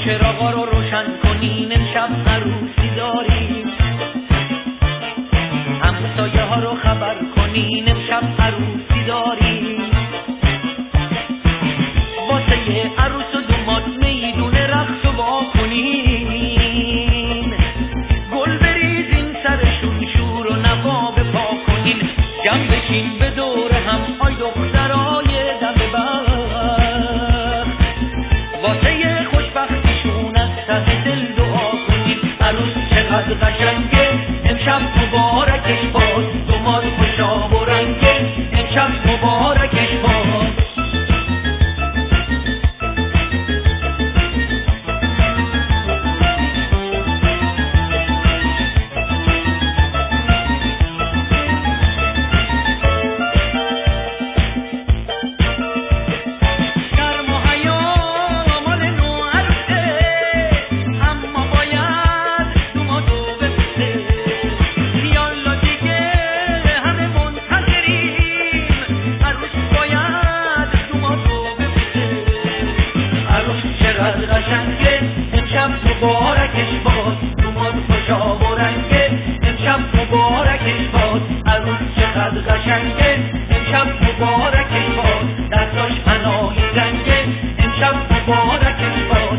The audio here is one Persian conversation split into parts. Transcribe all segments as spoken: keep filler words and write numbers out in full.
چراغا رو روشن کنین، امشب عروسی داریم. همسایه ها رو خبر کنین، امشب عروسی داریم. واسه عروس و دوماد میدون رقص و وا کنین، گل بریزین سرشون، شور و نوا بپا کنین. جمع بشین به دور هم، آی دخترای دم بخت، واسه خوشبختیشون از ته دل دعا کنین. عروس چقدر قشنگه، امشب مبارکش باد. دوماد خوشا و رنگه، امشب مبارکش باد. قشنگه امشب مبارکش باد. دوماد خوشا و رنگه، امشب مبارکش باد. عروس چقدر قشنگه، امشب مبارکش باد. دستاش حنایی رنگه، امشب مبارکش باد.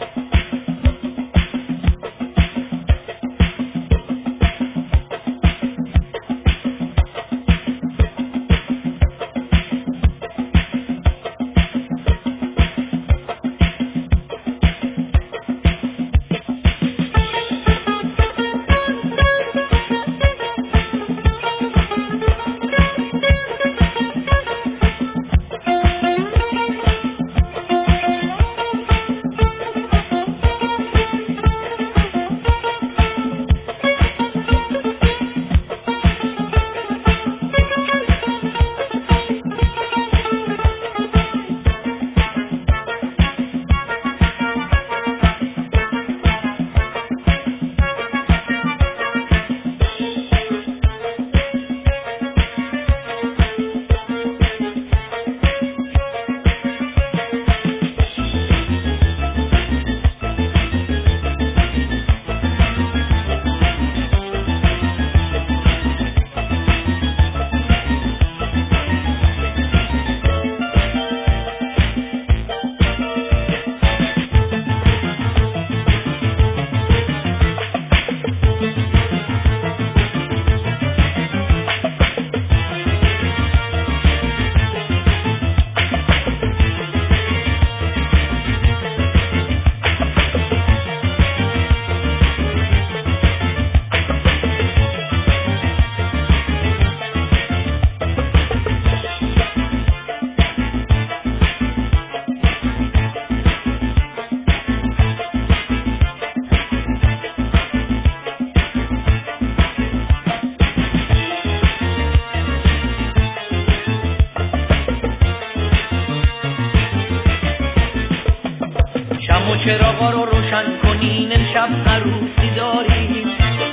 چراغا رو روشن کنین، امشب عروسی داریم.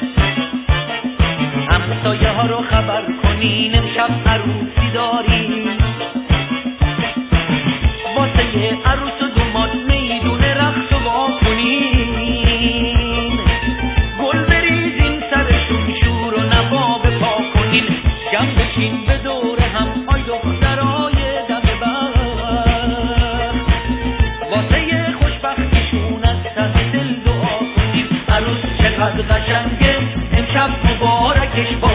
همسایه ها رو خبر کنین، امشب عروسی داریم. واسه عروس و دوماد میدون رقص و وا کنین، گل بریزین سرشون، شور و نوا بپا کنین. جمع بشین به دور هم، آی دخترای دم بخت، واسه خوشبختیشون از ته دل دعا کنین. عروس چقدر قشنگه، امشب مبارکش باد.